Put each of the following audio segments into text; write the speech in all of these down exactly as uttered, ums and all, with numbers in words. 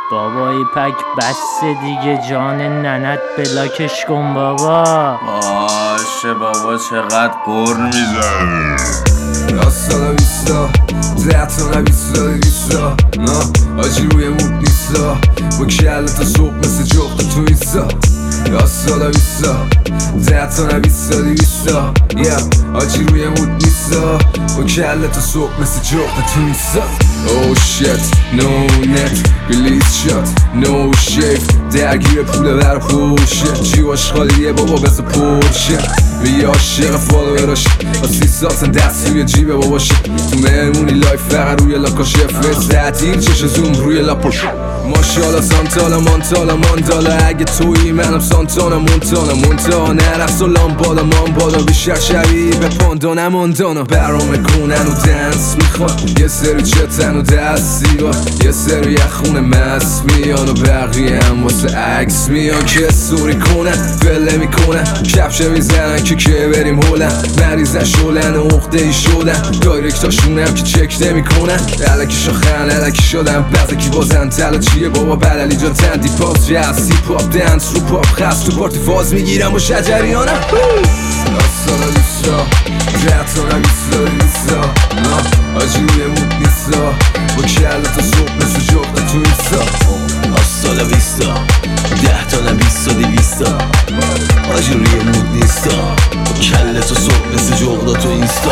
بابا ایپک بس دیگه، جان ننت بلاکش کن بابا. باشه بابا چقدر قر میزنی. راستانا بیستا زیتانا بیستا دیویستا نه آجی روی مود نیستا با کله تا صبح مثل جغد تو ایستا. راستانا بیستا زیتانا بیستا دیویستا آجی روی مود نیستا با کله تا صبح مثل جغد تو ایستا. Oh shit, no net, release shot, no shave. درگیر پوله بر خوشه جیواش خالیه بابا بس پرشه. بی عاشق فالووراش با سی ساتن دست روی جیبه باباشه. تو مهمونی لایف فقط روی لاکاشه فرست تعطیل چش زوم روی لاپاشه. ماشاءالله سانتالا مانتالا ماندالا اگه تویی منم سانتانا مونتانا مونتانا نرقص و لامبادا مامبادا بیشتر شبیه به پاندانا ماندانا. برامه کنن و دنس میخوان یه سری چتن و دستی با یه سری خونه مست میان و بقیه هم واسه عکس میان که سوری کنن فله میکنن کفشه میزنن که که بریم هولن مریضن شولن و عقده ای شدن دایرکتاشونم که چک نمیکنن علکی شاخن علکی شدن بعضی بازن تلا چیه بابا بللی جان تندی پاس جستی پاپ دنس رو پاپ خست تو پارتی فاز میگیرم و شجریانم. راستانا لیستا زیتانا بیستا لیستا آجی روی مود نیستا با کله تا صبح مثل جغد تو ایستا. راستانا بیستا ده تا نبیستا دیویستا آجی روی مود نیستا با کله تا صبح مثل جغد تو اینستا.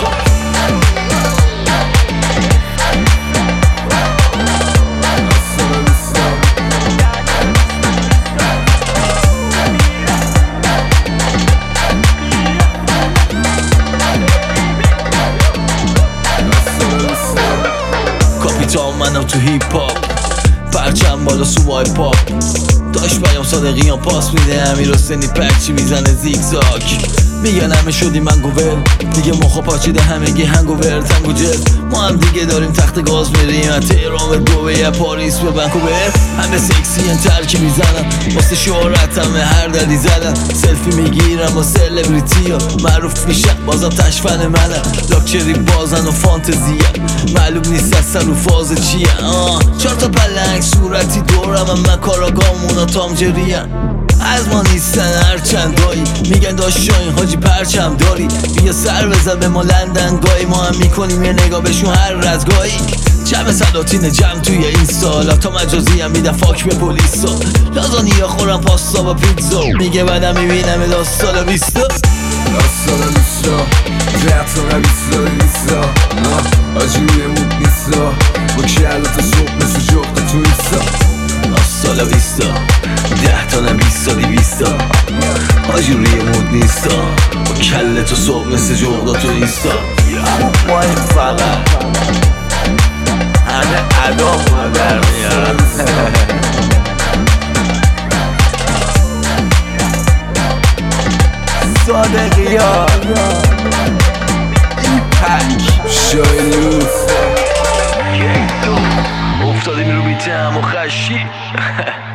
کاپیتان منم تو هیپ هاپ پرچم بالا سوای پاپ داشت بیام صادقیان پاس میده امیر حسینی پرچی میزنه زیگزاگ. میگن همه شدی من گوول دیگه مخا پاچیده همگی هنگوور تنگ و جز ما هم دیگه داریم تخت گاز میریم از تهران به دوبه پاریس به ونکوور. همه سکسی ان ترکی میزنن واسه شهرت همه هر دلی زدن سلفی میگیرم با سلبریتی ها معروف میشن بازم تشفن منن لاکچری بازن و فانتزیه معلوم نیست اصلا رو فاز چیه. آه چهار تا پلنگ صورتی دورم هم من کاراگامونا تامجریه از ما نیستن هرچند دایی میگن داشت شاین حاجی پرچم داری بیا سر بزن به ما لندن گاهی ما هم میکنیم یه نگاه بهشون هر رزگاهی. جمع سلاطین جمع توی این سالا تا مجازی هم میدن فاک به پولیسا لازانیا خورم پاستا با پیتزا میگه بعدم میبینم داستالا بیستا. راستانا لیستا زیتانا بیستا لیستا آجی روی مود نیستا با کله تا صبح مثل جغد تو ایستا. راستانا بیستا ده تا نبیستا دیویستا آجی روی مود نیستا با کله تا صبح مثل جغدا تو اینستا. ما این فقط همه ادامو در میارن. صادقیان ایپک شاینوف افتادیم رو بیتم و خشی